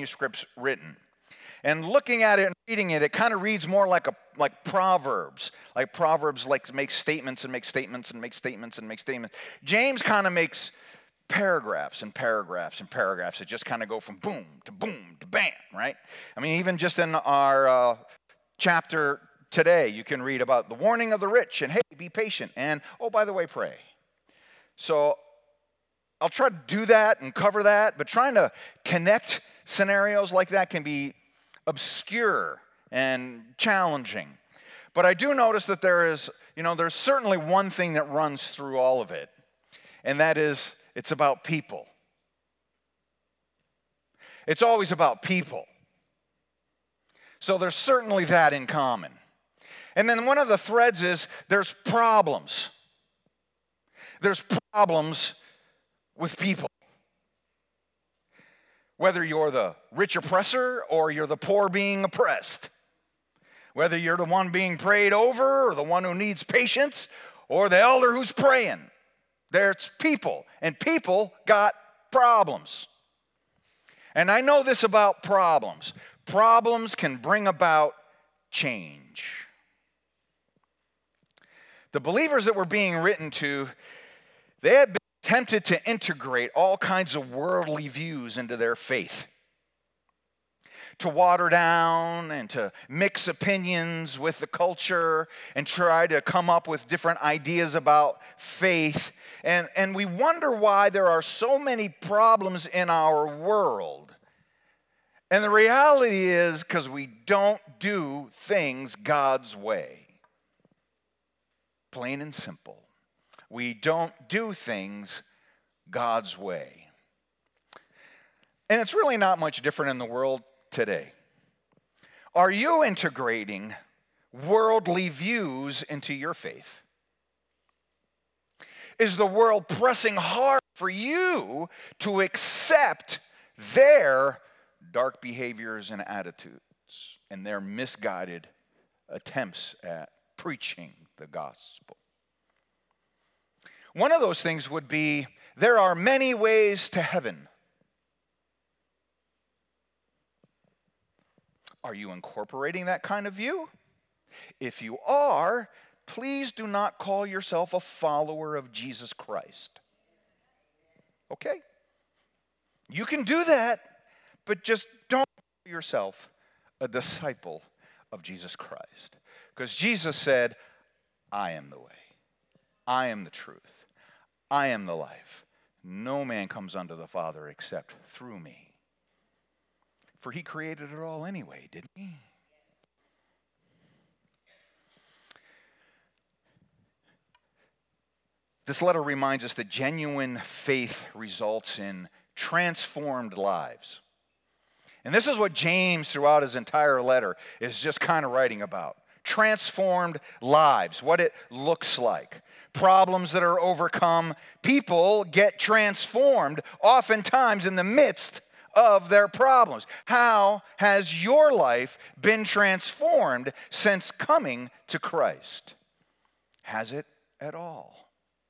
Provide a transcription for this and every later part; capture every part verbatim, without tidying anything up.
manuscripts written. And looking at it and reading it, it kind of reads more like a like Proverbs. Like Proverbs like make statements and make statements and make statements and make statements. James kind of makes paragraphs and paragraphs and paragraphs that just kind of go from boom to boom to bam, right? I mean, even just in our uh, chapter today, you can read about the warning of the rich and, hey, be patient. And, oh, by the way, pray. So I'll try to do that and cover that, but trying to connect scenarios like that can be obscure and challenging. But I do notice that there is, you know, there's certainly one thing that runs through all of it, and that is it's about people. It's always about people. So there's certainly that in common. And then one of the threads is there's problems. There's problems with people. Whether you're the rich oppressor or you're the poor being oppressed. Whether you're the one being prayed over or the one who needs patience or the elder who's praying. There's people, and people got problems. And I know this about problems. Problems can bring about change. The believers that were being written to, they had been tempted to integrate all kinds of worldly views into their faith. To water down and to mix opinions with the culture and try to come up with different ideas about faith. And, and we wonder why there are so many problems in our world. And the reality is because we don't do things God's way. Plain and simple. We don't do things God's way. And it's really not much different in the world today. Are you integrating worldly views into your faith? Is the world pressing hard for you to accept their dark behaviors and attitudes and their misguided attempts at preaching the gospel? One of those things would be, there are many ways to heaven. Are you incorporating that kind of view? If you are, please do not call yourself a follower of Jesus Christ. Okay? You can do that, but just don't call yourself a disciple of Jesus Christ. Because Jesus said, I am the way. I am the truth. I am the life. No man comes unto the Father except through me. For he created it all anyway, didn't he? This letter reminds us that genuine faith results in transformed lives. And this is what James, throughout his entire letter, is just kind of writing about. Transformed lives, what it looks like. Problems that are overcome. People get transformed oftentimes in the midst of their problems. How has your life been transformed since coming to Christ? Has it at all?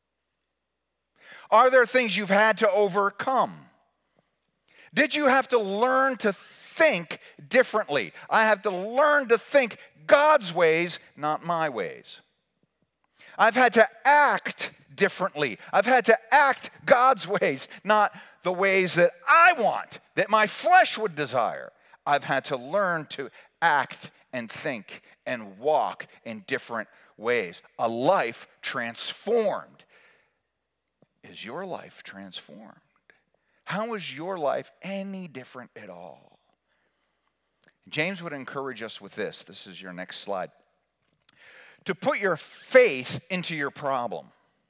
Are there things you've had to overcome? Did you have to learn to think differently? I have to learn to think God's ways, not my ways. I've had to act differently. I've had to act God's ways, not the ways that I want, that my flesh would desire. I've had to learn to act and think and walk in different ways. A life transformed. Is your life transformed? How is your life any different at all? James would encourage us with this. This is your next slide. To put your faith into your problem.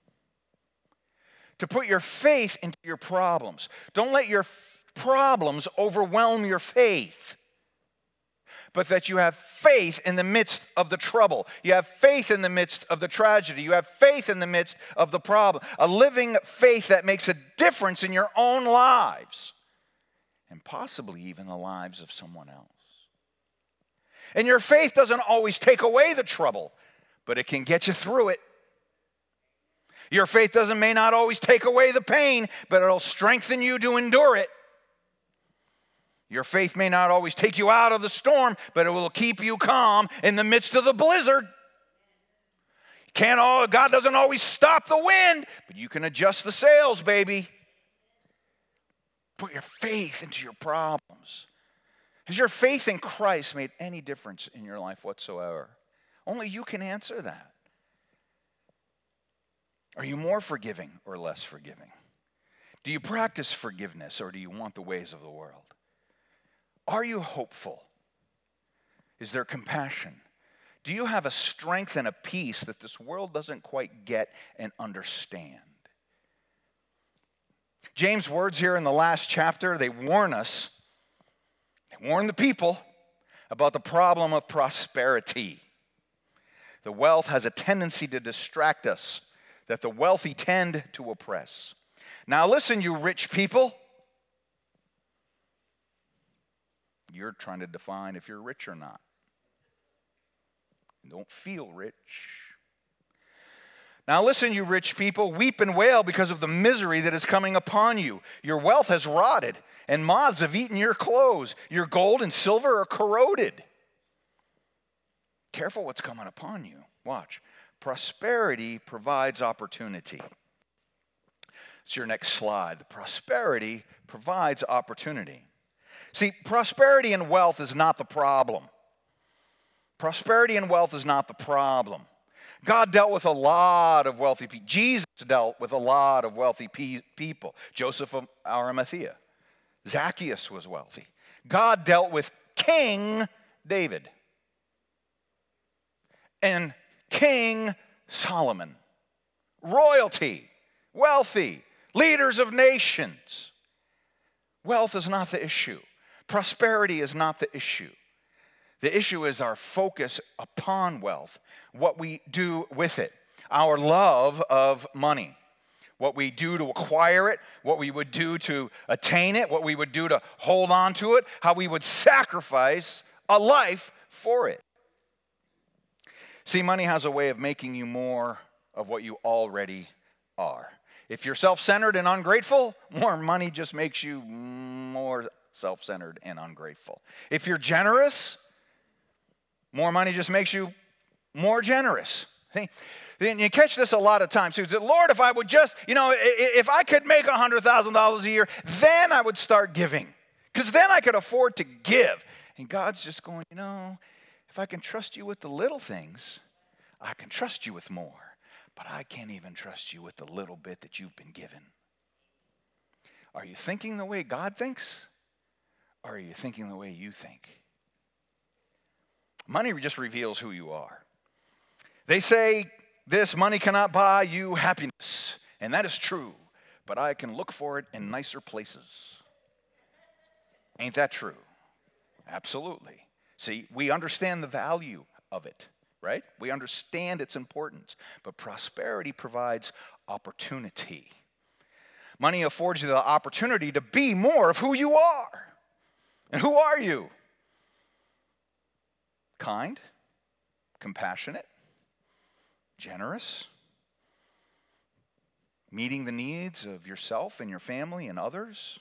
To put your faith into your problems. Don't let your f- problems overwhelm your faith. But that you have faith in the midst of the trouble. You have faith in the midst of the tragedy. You have faith in the midst of the problem. A living faith that makes a difference in your own lives. And possibly even the lives of someone else. And your faith doesn't always take away the trouble, but it can get you through it. Your faith doesn't may not always take away the pain, but it'll strengthen you to endure it. Your faith may not always take you out of the storm, but it will keep you calm in the midst of the blizzard. Can't all, God doesn't always stop the wind, but you can adjust the sails, baby. Put your faith into your problems. Has your faith in Christ made any difference in your life whatsoever? Only you can answer that. Are you more forgiving or less forgiving? Do you practice forgiveness or do you want the ways of the world? Are you hopeful? Is there compassion? Do you have a strength and a peace that this world doesn't quite get and understand? James' words here in the last chapter, they warn us, they warn the people about the problem of prosperity. The wealth has a tendency to distract us, that the wealthy tend to oppress. Now listen, you rich people. You're trying to define if you're rich or not. Don't feel rich. Now listen, you rich people, weep and wail because of the misery that is coming upon you. Your wealth has rotted, and moths have eaten your clothes. Your gold and silver are corroded. Careful what's coming upon you. Watch. Prosperity provides opportunity. It's your next slide. The prosperity provides opportunity. See, prosperity and wealth is not the problem. Prosperity and wealth is not the problem. God dealt with a lot of wealthy people. Jesus dealt with a lot of wealthy pe- people. Joseph of Arimathea. Zacchaeus was wealthy. God dealt with King David and King Solomon. Royalty, wealthy, leaders of nations. Wealth is not the issue. Prosperity is not the issue. The issue is our focus upon wealth, what we do with it, our love of money, what we do to acquire it, what we would do to attain it, what we would do to hold on to it, how we would sacrifice a life for it. See, money has a way of making you more of what you already are. If you're self-centered and ungrateful, more money just makes you more self-centered and ungrateful. If you're generous, more money just makes you more generous. See? And you catch this a lot of times. So you say, Lord, if I would just, you know, if I could make one hundred thousand dollars a year, then I would start giving. Because then I could afford to give. And God's just going, you know, if I can trust you with the little things, I can trust you with more. But I can't even trust you with the little bit that you've been given. Are you thinking the way God thinks? Or are you thinking the way you think? Money just reveals who you are. They say this, money cannot buy you happiness. And that is true. But I can look for it in nicer places. Ain't that true? Absolutely. See, we understand the value of it, right? We understand its importance. But prosperity provides opportunity. Money affords you the opportunity to be more of who you are. And who are you? Kind, compassionate, generous, meeting the needs of yourself and your family and others.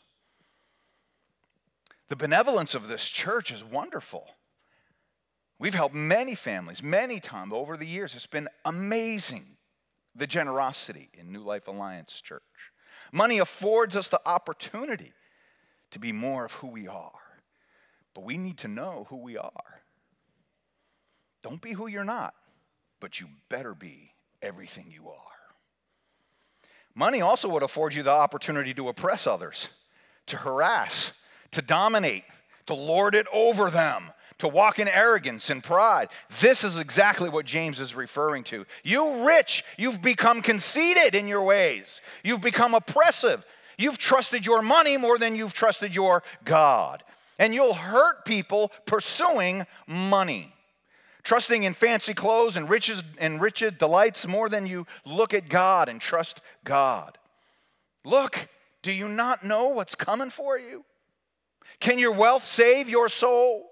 The benevolence of this church is wonderful. We've helped many families, many times over the years. It's been amazing, the generosity in New Life Alliance Church. Money affords us the opportunity to be more of who we are. But we need to know who we are. Don't be who you're not, but you better be everything you are. Money also would afford you the opportunity to oppress others, to harass, to dominate, to lord it over them, to walk in arrogance and pride. This is exactly what James is referring to. You rich, you've become conceited in your ways. You've become oppressive. You've trusted your money more than you've trusted your God. And you'll hurt people pursuing money. Trusting in fancy clothes and riches and rich delights more than you look at God and trust God. Look, do you not know what's coming for you? Can your wealth save your soul?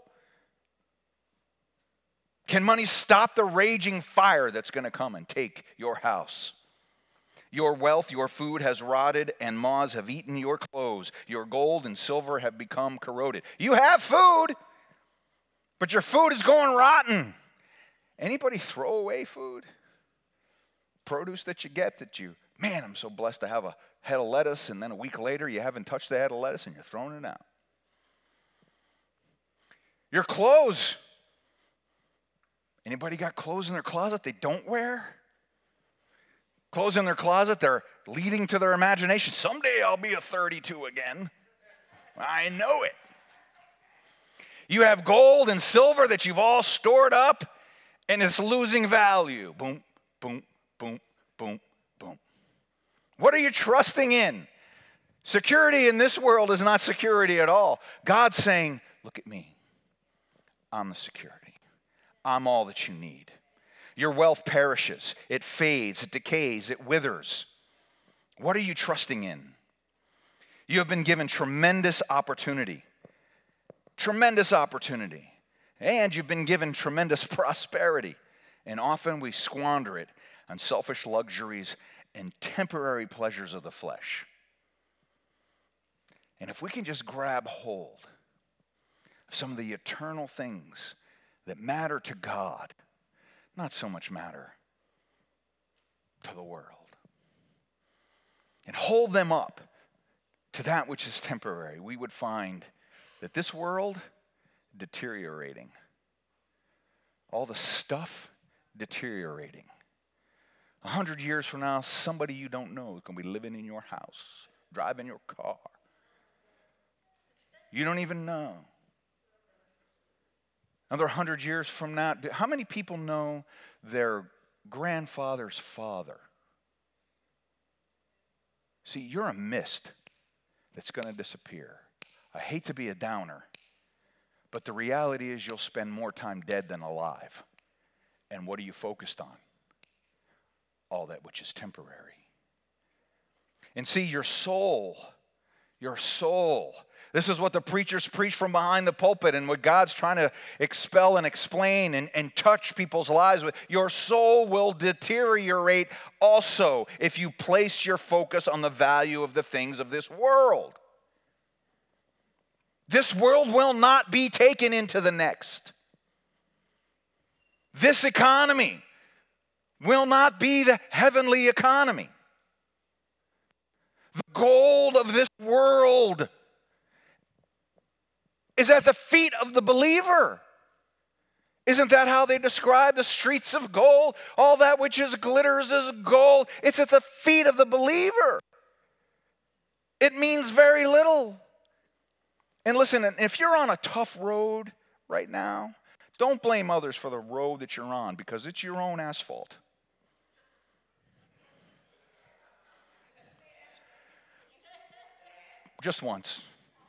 Can money stop the raging fire that's going to come and take your house? Your wealth, your food has rotted, and moths have eaten your clothes. Your gold and silver have become corroded. You have food, but your food is going rotten. Anybody throw away food? Produce that you get that you, man, I'm so blessed to have a head of lettuce, and then a week later you haven't touched the head of lettuce and you're throwing it out. Your clothes. Anybody got clothes in their closet they don't wear? Clothes in their closet, they're leading to their imagination. Someday I'll be a thirty-two again. I know it. You have gold and silver that you've all stored up, and it's losing value. Boom, boom, boom, boom, boom. What are you trusting in? Security in this world is not security at all. God's saying, look at me. I'm the security. I'm all that you need. Your wealth perishes. It fades. It decays. It withers. What are you trusting in? You have been given tremendous opportunity. Tremendous opportunity. And you've been given tremendous prosperity. And often we squander it on selfish luxuries and temporary pleasures of the flesh. And if we can just grab hold of some of the eternal things that matter to God, not so much matter to the world, and hold them up to that which is temporary, we would find that this world deteriorating. All the stuff deteriorating. A hundred years from now, somebody you don't know is going to be living in your house, driving your car. You don't even know. Another hundred years from now, how many people know their grandfather's father? See, you're a mist that's going to disappear. I hate to be a downer, but the reality is you'll spend more time dead than alive. And what are you focused on? All that which is temporary. And see, your soul, your soul, this is what the preachers preach from behind the pulpit and what God's trying to expel and explain and, and touch people's lives with. Your soul will deteriorate also if you place your focus on the value of the things of this world. This world will not be taken into the next. This economy will not be the heavenly economy. The gold of this world is at the feet of the believer. Isn't that how they describe the streets of gold? All that which is glitters is gold. It's at the feet of the believer. It means very little. And listen, if you're on a tough road right now, don't blame others for the road that you're on because it's your own asphalt. Just once.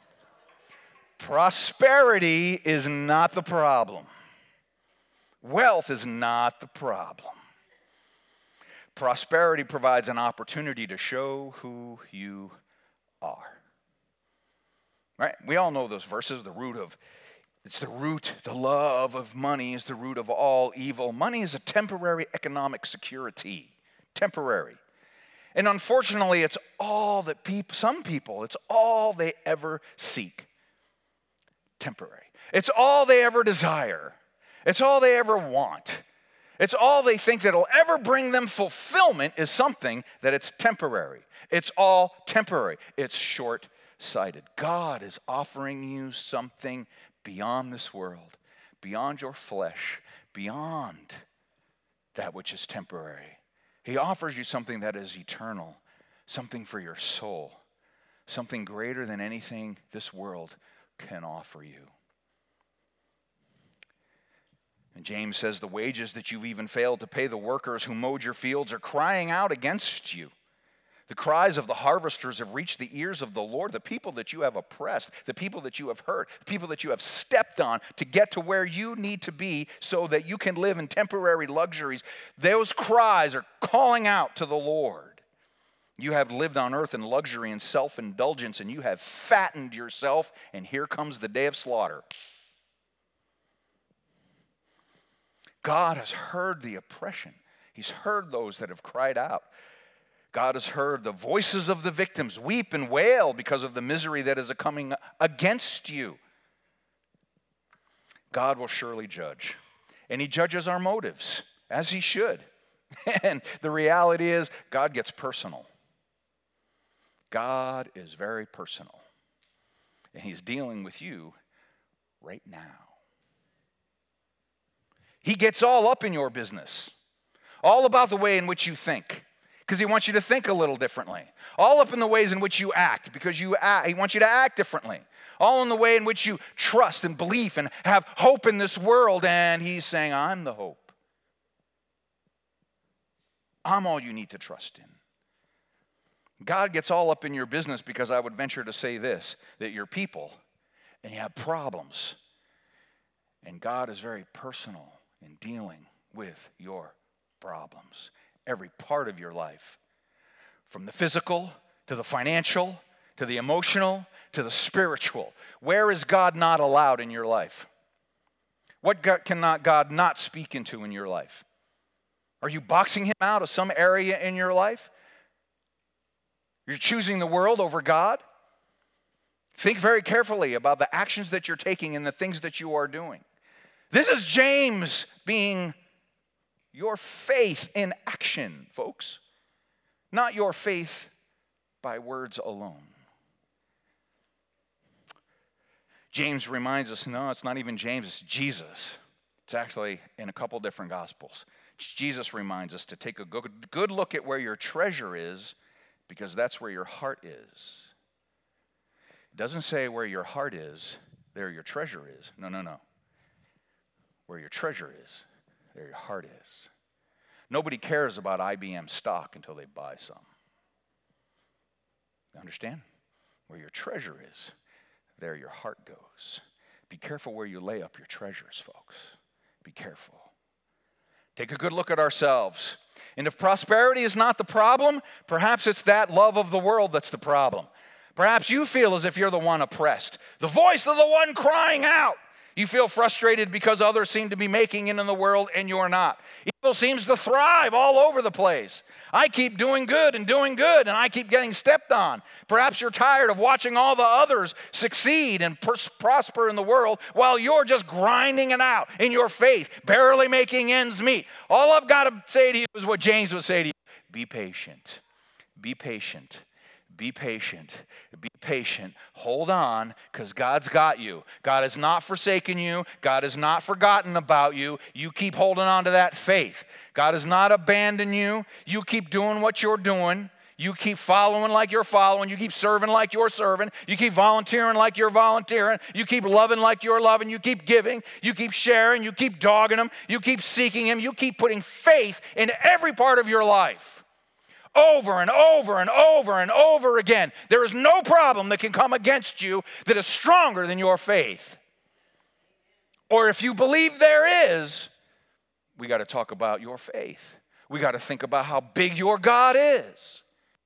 Prosperity is not the problem. Wealth is not the problem. Prosperity provides an opportunity to show who you are. Right? We all know those verses, the root of, it's the root, the love of money is the root of all evil. Money is a temporary economic security. Temporary. And unfortunately, it's all that people, some people, it's all they ever seek. Temporary. It's all they ever desire. It's all they ever want. It's all they think that'll ever bring them fulfillment is something that it's temporary. It's all temporary. It's short-sighted. God is offering you something beyond this world, beyond your flesh, beyond that which is temporary. He offers you something that is eternal, something for your soul, something greater than anything this world can offer you. And James says the wages that you've even failed to pay the workers who mowed your fields are crying out against you. The cries of the harvesters have reached the ears of the Lord. The people that you have oppressed, the people that you have hurt, the people that you have stepped on to get to where you need to be so that you can live in temporary luxuries, those cries are calling out to the Lord. You have lived on earth in luxury and self-indulgence, and you have fattened yourself, and here comes the day of slaughter. God has heard the oppression. He's heard those that have cried out. God has heard the voices of the victims weep and wail because of the misery that is coming against you. God will surely judge. And he judges our motives, as he should. And the reality is, God gets personal. God is very personal. And he's dealing with you right now. He gets all up in your business. All about the way in which you think. Because he wants you to think a little differently. All up in the ways in which you act, because you act, he wants you to act differently. All in the way in which you trust and believe and have hope in this world. And he's saying, I'm the hope. I'm all you need to trust in. God gets all up in your business because I would venture to say this, that you're people and you have problems. And God is very personal in dealing with your problems. Every part of your life, from the physical to the financial to the emotional to the spiritual. Where is God not allowed in your life? What God, cannot God not speak into in your life? Are you boxing him out of some area in your life? You're choosing the world over God? Think very carefully about the actions that you're taking and the things that you are doing. This is James being your faith in action, folks. Not your faith by words alone. James reminds us, no, it's not even James, it's Jesus. It's actually in a couple different gospels. Jesus reminds us to take a good, good look at where your treasure is, because that's where your heart is. It doesn't say where your heart is, there your treasure is. No, no, no. Where your treasure is, there your heart is. Nobody cares about I B M stock until they buy some. You understand? Where your treasure is, there your heart goes. Be careful where you lay up your treasures, folks. Be careful. Take a good look at ourselves. And if prosperity is not the problem, perhaps it's that love of the world that's the problem. Perhaps you feel as if you're the one oppressed, the voice of the one crying out. You feel frustrated because others seem to be making it in the world and you're not. Evil seems to thrive all over the place. I keep doing good and doing good, and I keep getting stepped on. Perhaps you're tired of watching all the others succeed and pers- prosper in the world while you're just grinding it out in your faith, barely making ends meet. All I've got to say to you is what James would say to you. Be patient. Be patient. Be patient. Be patient. Hold on, because God's got you. God has not forsaken you. God has not forgotten about you. You keep holding on to that faith. God has not abandoned you. You keep doing what you're doing. You keep following like you're following. You keep serving like you're serving. You keep volunteering like you're volunteering. You keep loving like you're loving. You keep giving. You keep sharing. You keep dogging him. You keep seeking him. You keep putting faith in every part of your life. Over and over and over and over again. There is no problem that can come against you that is stronger than your faith. Or if you believe there is, we got to talk about your faith. We got to think about how big your God is.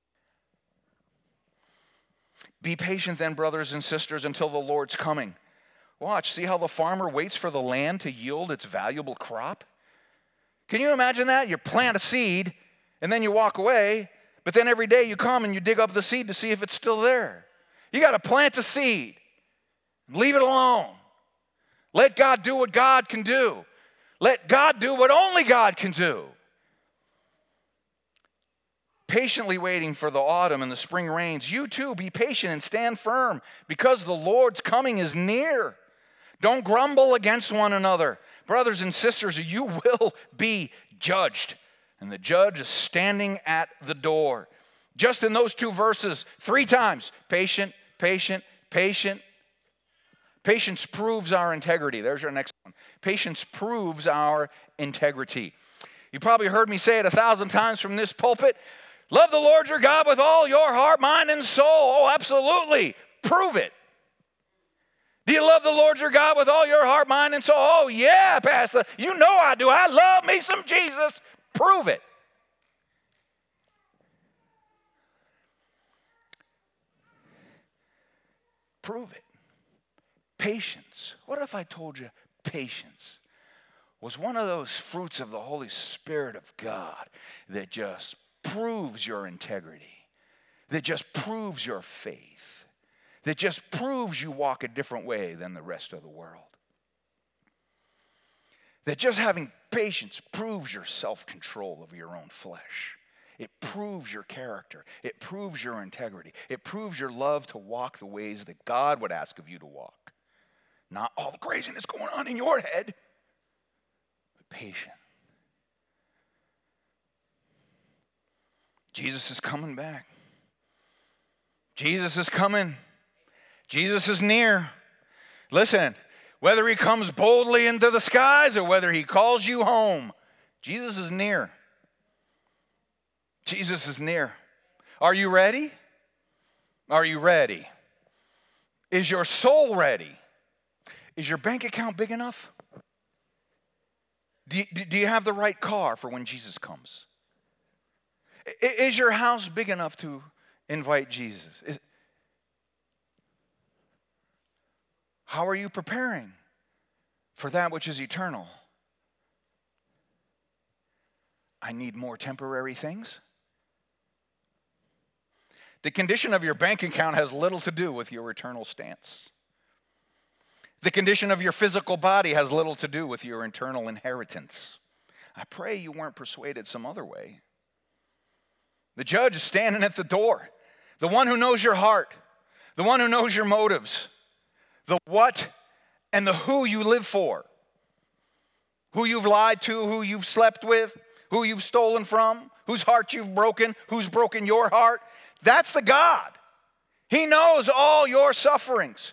Be patient then, brothers and sisters, until the Lord's coming. Watch, see how the farmer waits for the land to yield its valuable crop? Can you imagine that? You plant a seed, and then you walk away, but then every day you come and you dig up the seed to see if it's still there. You got to plant the seed. Leave it alone. Let God do what God can do. Let God do what only God can do. Patiently waiting for the autumn and the spring rains. You too, be patient and stand firm, because the Lord's coming is near. Don't grumble against one another. Brothers and sisters, you will be judged. And the judge is standing at the door. Just in those two verses, three times. Patient, patient, patient. Patience proves our integrity. There's your next one. Patience proves our integrity. You probably heard me say it a thousand times from this pulpit. Love the Lord your God with all your heart, mind, and soul. Oh, absolutely. Prove it. Do you love the Lord your God with all your heart, mind, and soul? Oh, yeah, Pastor. You know I do. I love me some Jesus. Prove it. Prove it. Patience. What if I told you patience was one of those fruits of the Holy Spirit of God that just proves your integrity, that just proves your faith, that just proves you walk a different way than the rest of the world. That just having patience proves your self-control of your own flesh. It proves your character. It proves your integrity. It proves your love to walk the ways that God would ask of you to walk. Not all the craziness going on in your head, but patient. Jesus is coming back. Jesus is coming. Jesus is near. Listen, whether he comes boldly into the skies or whether he calls you home, Jesus is near. Jesus is near. Are you ready? Are you ready? Is your soul ready? Is your bank account big enough? Do you, do you have the right car for when Jesus comes? Is your house big enough to invite Jesus? Is, how are you preparing for that which is eternal? I need more temporary things. The condition of your bank account has little to do with your eternal stance. The condition of your physical body has little to do with your eternal inheritance. I pray you weren't persuaded some other way. The judge is standing at the door. The one who knows your heart. The one who knows your motives. The what and the who you live for. Who you've lied to, who you've slept with, who you've stolen from, whose heart you've broken, who's broken your heart. That's the God. He knows all your sufferings.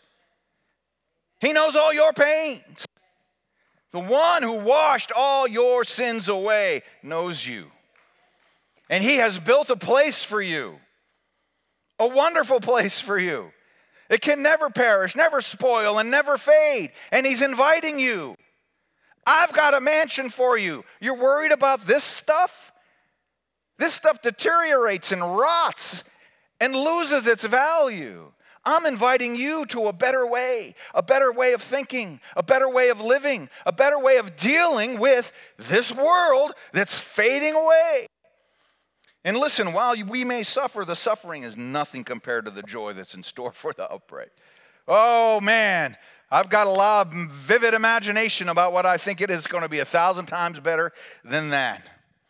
He knows all your pains. The one who washed all your sins away knows you. And he has built a place for you. A wonderful place for you. It can never perish, never spoil, and never fade. And he's inviting you. I've got a mansion for you. You're worried about this stuff? This stuff deteriorates and rots and loses its value. I'm inviting you to a better way, a better way of thinking, a better way of living, a better way of dealing with this world that's fading away. And listen, while we may suffer, the suffering is nothing compared to the joy that's in store for the upright. Oh, man, I've got a lot of vivid imagination about what I think it is going to be a thousand times better than that.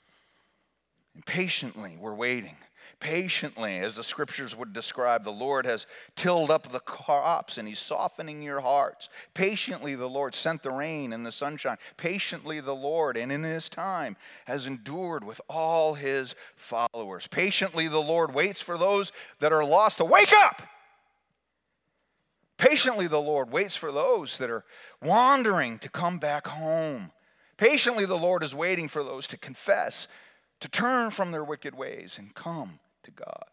And patiently, we're waiting. Patiently, as the scriptures would describe, the Lord has tilled up the crops and he's softening your hearts. Patiently, the Lord sent the rain and the sunshine. Patiently, the Lord, and in his time, has endured with all his followers. Patiently, the Lord waits for those that are lost to wake up. Patiently, the Lord waits for those that are wandering to come back home. Patiently, the Lord is waiting for those to confess, to turn from their wicked ways and come to God.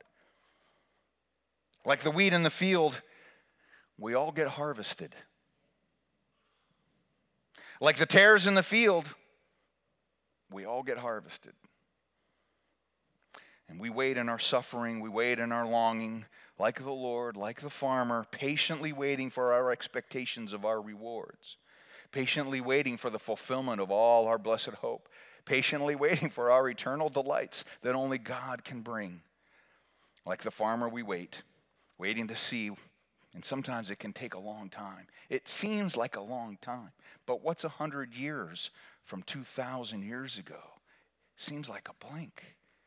Like the wheat in the field, we all get harvested. Like the tares in the field, we all get harvested. And we wait in our suffering, we wait in our longing, like the Lord, like the farmer, patiently waiting for our expectations of our rewards, patiently waiting for the fulfillment of all our blessed hope, patiently waiting for our eternal delights that only God can bring. Like the farmer, we wait, waiting to see, and sometimes it can take a long time. It seems like a long time, but what's a hundred years from two thousand years ago? Seems like a blink.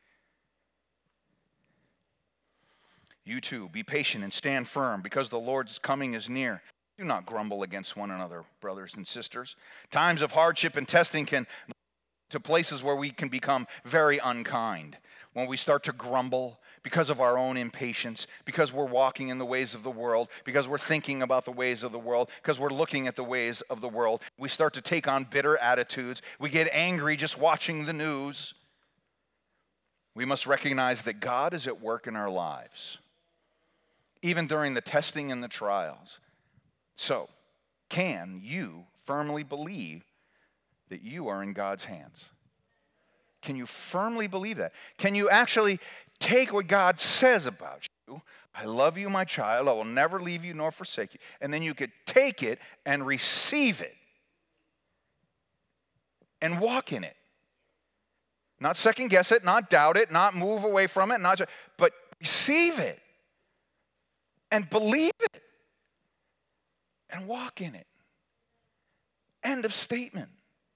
You too, be patient and stand firm, because the Lord's coming is near. Do not grumble against one another, brothers and sisters. Times of hardship and testing can to places where we can become very unkind. When we start to grumble because of our own impatience, because we're walking in the ways of the world, because we're thinking about the ways of the world, because we're looking at the ways of the world, we start to take on bitter attitudes. We get angry just watching the news. We must recognize that God is at work in our lives, even during the testing and the trials. So, can you firmly believe that you are in God's hands? Can you firmly believe that? Can you actually take what God says about you? I love you, my child. I will never leave you nor forsake you. And then you could take it and receive it and walk in it. Not second guess it, not doubt it, not move away from it, not just, but receive it and believe it and walk in it. End of statement.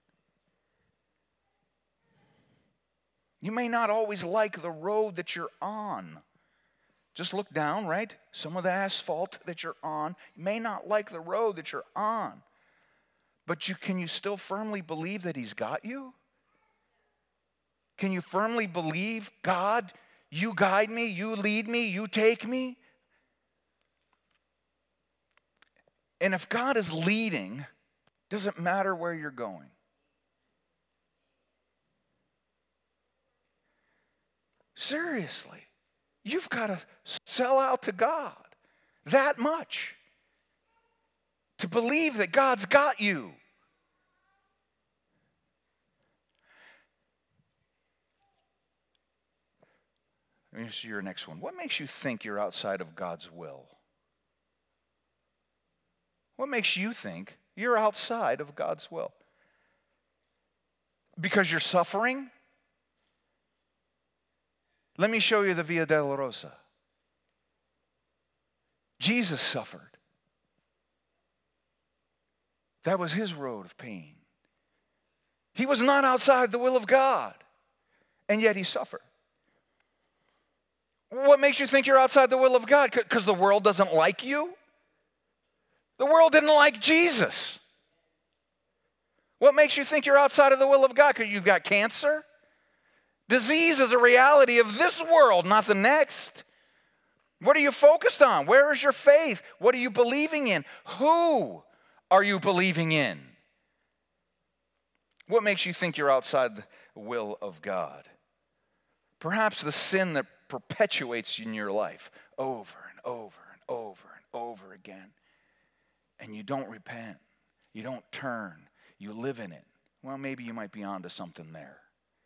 You may not always like the road that you're on. Just look down, right? Some of the asphalt that you're on. You may not like the road that you're on. But you, can you still firmly believe that He's got you? Can you firmly believe, God, you guide me, you lead me, you take me? And if God is leading, doesn't matter where you're going. Seriously, you've got to sell out to God that much to believe that God's got you. Let me see your next one. What makes you think you're outside of God's will? What makes you think you're outside of God's will? Because you're suffering? Let me show you the Via Dolorosa. Jesus suffered. That was His road of pain. He was not outside the will of God, and yet He suffered. What makes you think you're outside the will of God? Because the world doesn't like you? The world didn't like Jesus. What makes you think you're outside of the will of God? Because you've got cancer? Disease is a reality of this world, not the next. What are you focused on? Where is your faith? What are you believing in? Who are you believing in? What makes you think you're outside the will of God? Perhaps the sin that perpetuates in your life over and over and over and over again. And you don't repent. You don't turn. You live in it. Well, maybe you might be onto something there.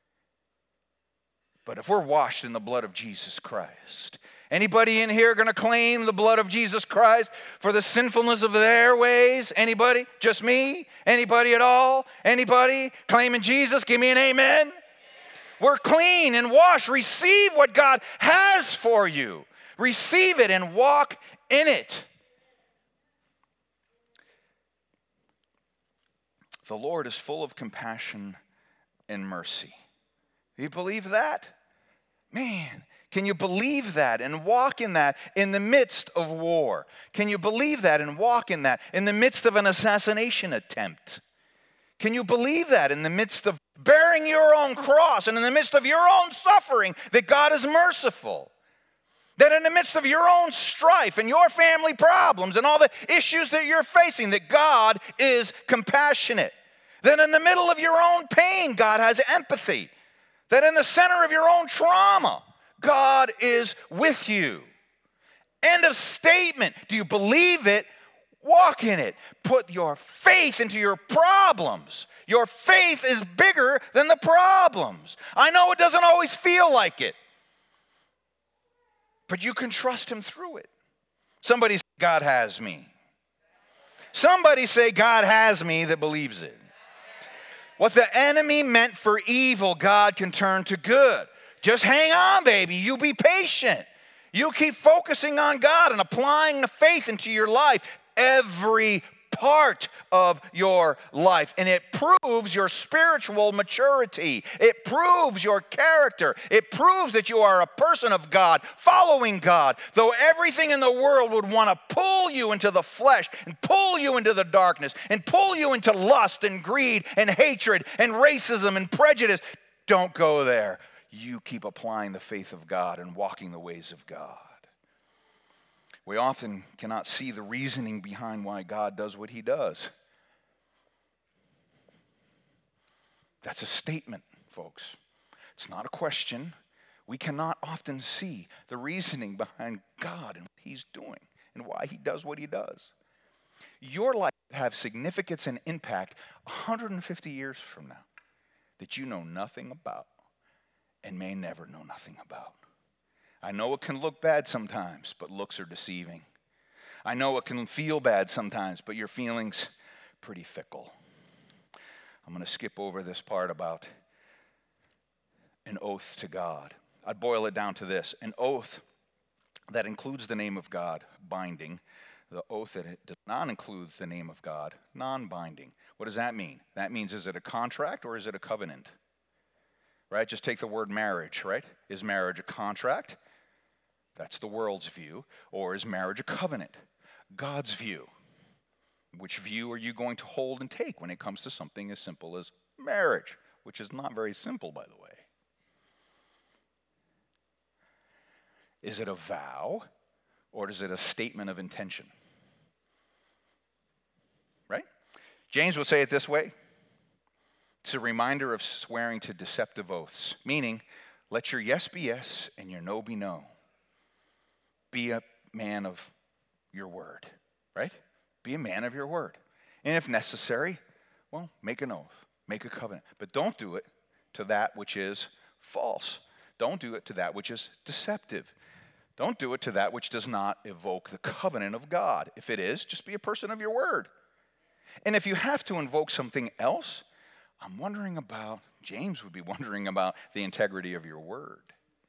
But if we're washed in the blood of Jesus Christ, anybody in here going to claim the blood of Jesus Christ for the sinfulness of their ways? Anybody? Just me? Anybody at all? Anybody claiming Jesus? Give me an amen. We're clean and washed. Receive what God has for you. Receive it and walk in it. The Lord is full of compassion and mercy. Do you believe that? Man, can you believe that and walk in that in the midst of war? Can you believe that and walk in that in the midst of an assassination attempt? Can you believe that in the midst of bearing your own cross and in the midst of your own suffering, that God is merciful? That in the midst of your own strife and your family problems and all the issues that you're facing, that God is compassionate? That in the middle of your own pain, God has empathy? That in the center of your own trauma, God is with you? End of statement. Do you believe it? Walk in it. Put your faith into your problems. Your faith is bigger than the problems. I know it doesn't always feel like it, but you can trust Him through it. Somebody say, God has me. Somebody say, God has me, that believes it. What the enemy meant for evil, God can turn to good. Just hang on, baby. You be patient. You keep focusing on God and applying the faith into your life, every part of your life. And it proves your spiritual maturity. It proves your character. It proves that you are a person of God, following God. Though everything in the world would want to pull you into the flesh and pull you into the darkness and pull you into lust and greed and hatred and racism and prejudice, don't go there. You keep applying the faith of God and walking the ways of God. We often cannot see the reasoning behind why God does what He does. That's a statement, folks. It's not a question. We cannot often see the reasoning behind God and what He's doing and why He does what He does. Your life will have significance and impact one hundred fifty years from now that you know nothing about and may never know nothing about. I know it can look bad sometimes, but looks are deceiving. I know it can feel bad sometimes, but your feelings pretty fickle. I'm going to skip over this part about an oath to God. I'd boil it down to this: an oath that includes the name of God, binding. The oath that it does not include the name of God, non-binding. What does that mean? That means, is it a contract or is it a covenant? Right? Just take the word marriage, right? Is marriage a contract? That's the world's view. Or is marriage a covenant? God's view. Which view are you going to hold and take when it comes to something as simple as marriage, which is not very simple, by the way? Is it a vow, or is it a statement of intention? Right? James would say it this way. It's a reminder of swearing to deceptive oaths, meaning, let your yes be yes and your no be no. Be a man of your word, right? Be a man of your word. And if necessary, well, make an oath, make a covenant. But don't do it to that which is false. Don't do it to that which is deceptive. Don't do it to that which does not evoke the covenant of God. If it is, just be a person of your word. And if you have to invoke something else, I'm wondering about, James would be wondering about the integrity of your word.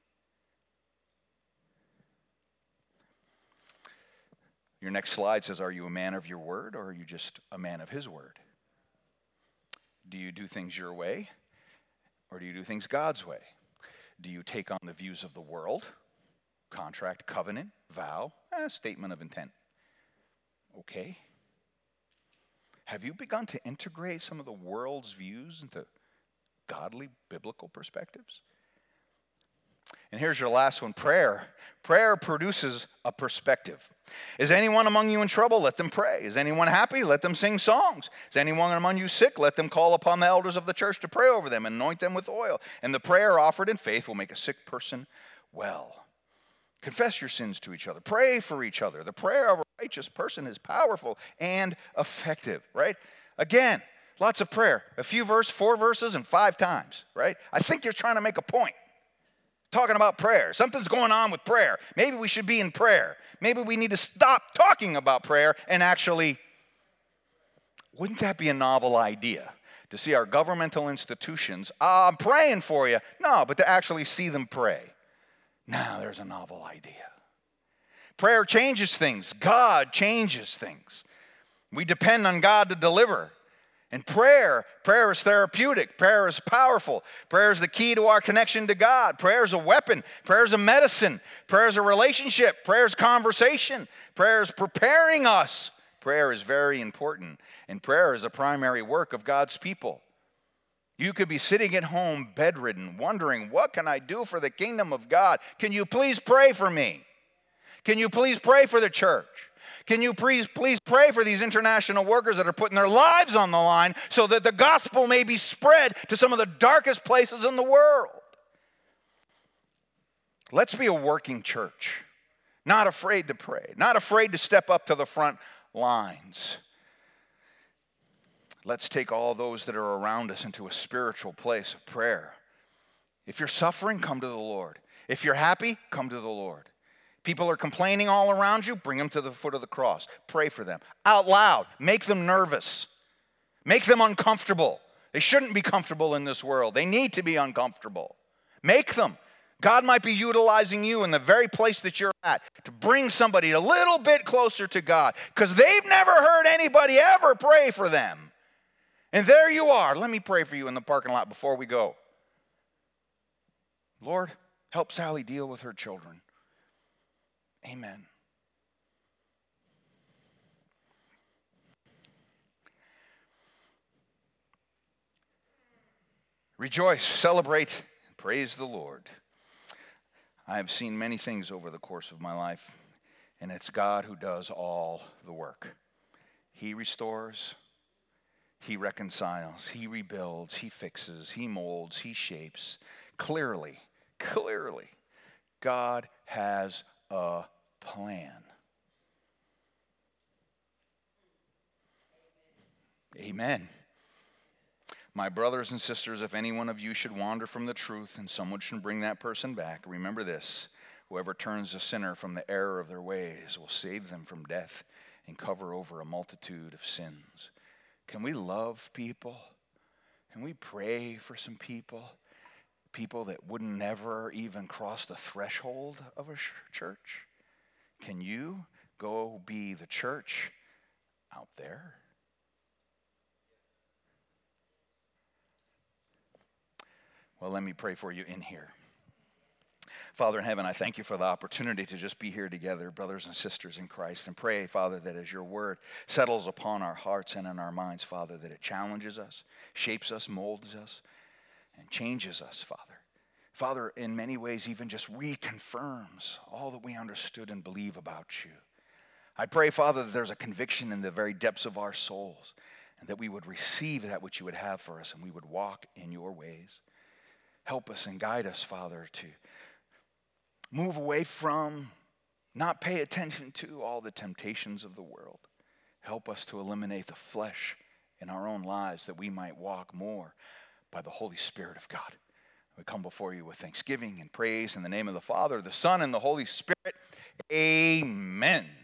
Your next slide says, are you a man of your word or are you just a man of his word? Do you do things your way or do you do things God's way? Do you take on the views of the world? Contract, covenant, vow, eh, statement of intent. Okay. Have you begun to integrate some of the world's views into godly, biblical perspectives? And here's your last one, prayer. Prayer produces a perspective. Is anyone among you in trouble? Let them pray. Is anyone happy? Let them sing songs. Is anyone among you sick? Let them call upon the elders of the church to pray over them and anoint them with oil. And the prayer offered in faith will make a sick person well. Confess your sins to each other. Pray for each other. The prayer of a righteous person is powerful and effective, right? Again, lots of prayer. A few verses, four verses, and five times, right? I think you're trying to make a point. Talking about prayer. Something's going on with prayer. Maybe we should be in prayer. Maybe we need to stop talking about prayer and actually, wouldn't that be a novel idea? To see our governmental institutions, oh, I'm praying for you. No, but to actually see them pray. Now there's a novel idea. Prayer changes things. God changes things. We depend on God to deliver. And prayer, prayer is therapeutic. Prayer is powerful. Prayer is the key to our connection to God. Prayer is a weapon. Prayer is a medicine. Prayer is a relationship. Prayer is conversation. Prayer is preparing us. Prayer is very important. And prayer is a primary work of God's people. You could be sitting at home bedridden, wondering, what can I do for the kingdom of God? Can you please pray for me? Can you please pray for the church? Can you please, please pray for these international workers that are putting their lives on the line so that the gospel may be spread to some of the darkest places in the world? Let's be a working church, not afraid to pray, not afraid to step up to the front lines. Let's take all those that are around us into a spiritual place of prayer. If you're suffering, come to the Lord. If you're happy, come to the Lord. People are complaining all around you, bring them to the foot of the cross. Pray for them. Out loud. Make them nervous. Make them uncomfortable. They shouldn't be comfortable in this world. They need to be uncomfortable. Make them. God might be utilizing you in the very place that you're at to bring somebody a little bit closer to God because they've never heard anybody ever pray for them. And there you are. Let me pray for you in the parking lot before we go. Lord, help Sally deal with her children. Amen. Rejoice, celebrate, praise the Lord. I have seen many things over the course of my life, and it's God who does all the work. He restores. He reconciles, he rebuilds, he fixes, he molds, he shapes. Clearly, clearly, God has a plan. Amen. My brothers and sisters, if any one of you should wander from the truth and someone should bring that person back, remember this: whoever turns a sinner from the error of their ways will save them from death and cover over a multitude of sins. Can we love people? Can we pray for some people? people that would never even cross the threshold of a sh- church? Can you go be the church out there? Well, let me pray for you in here. Father in heaven, I thank you for the opportunity to just be here together, brothers and sisters in Christ, and pray, Father, that as your word settles upon our hearts and in our minds, Father, that it challenges us, shapes us, molds us, and changes us, Father. Father, in many ways, even just reconfirms all that we understood and believe about you. I pray, Father, that there's a conviction in the very depths of our souls, and that we would receive that which you would have for us, and we would walk in your ways. Help us and guide us, Father, to move away from, not pay attention to all the temptations of the world. Help us to eliminate the flesh in our own lives, that we might walk more by the Holy Spirit of God. We come before you with thanksgiving and praise in the name of the Father, the Son, and the Holy Spirit. Amen.